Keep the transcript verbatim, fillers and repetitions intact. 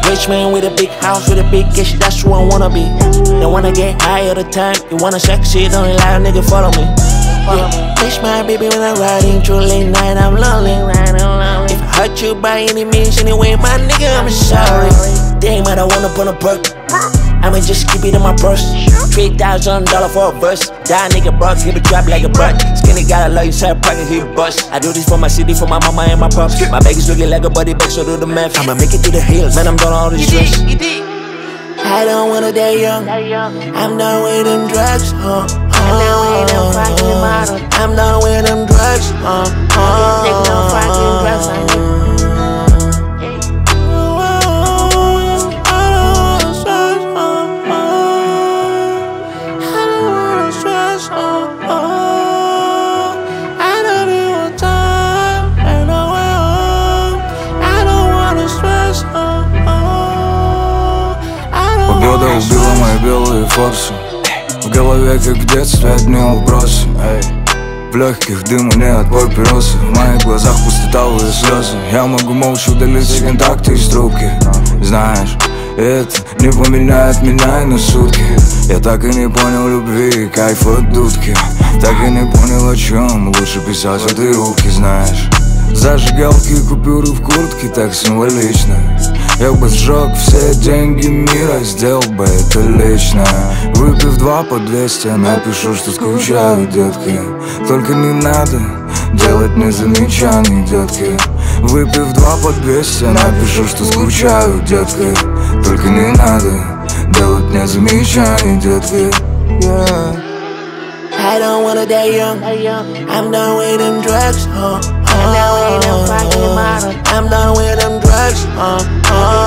Rich man with a big house, with a big cash, that's who I wanna be. They wanna get high all the time, you wanna sex shit, don't lie, nigga, follow me. Yeah. Rich man, baby, when I'm riding through late night, I'm lonely. If I hurt you by any means, anyway, my nigga, I'm sorry. Damn, I don't wanna put a perk. I'ma just keep it in my purse. Three thousand dollars for a verse. That nigga broke, he be drop like a bird. Skinny got a love inside pocket, he bust. I do this for my city, for my mama and my pops. My bag is looking like a body bag, so do the math. I'ma make it to the hills, man, I'm done all this stress. I don't wanna die young. I'm done with them drugs. Uh, uh, I'm done with them drugs. Uh, uh, Take no fucking drugs on you. Погода убила мои белые форсы. В голове, как в детстве, одни вопросы. Эй. В легких дыма не от папиросы. В моих глазах пустотовые слезы. Я могу молча удалить все контакты из трубки. Знаешь, это не поменяет меня и на сутки. Я так и не понял любви, кайф от дудки. Так и не понял, о чем лучше писать в этой руки, знаешь. Зажигалки и купюры в куртке, так символично. Я бы сжег все деньги мира, сделал бы это лично. Выпив два по двести, напишу, что скучаю, детки. Только не надо делать мне замечаний, детки. Выпив два по двести, напишу, что скучаю, детки. Только не надо делать мне замечаний, детки. Yeah. I don't wanna die young. I'm done with them drugs. Uh, uh, I'm done with them drugs. Uh, uh.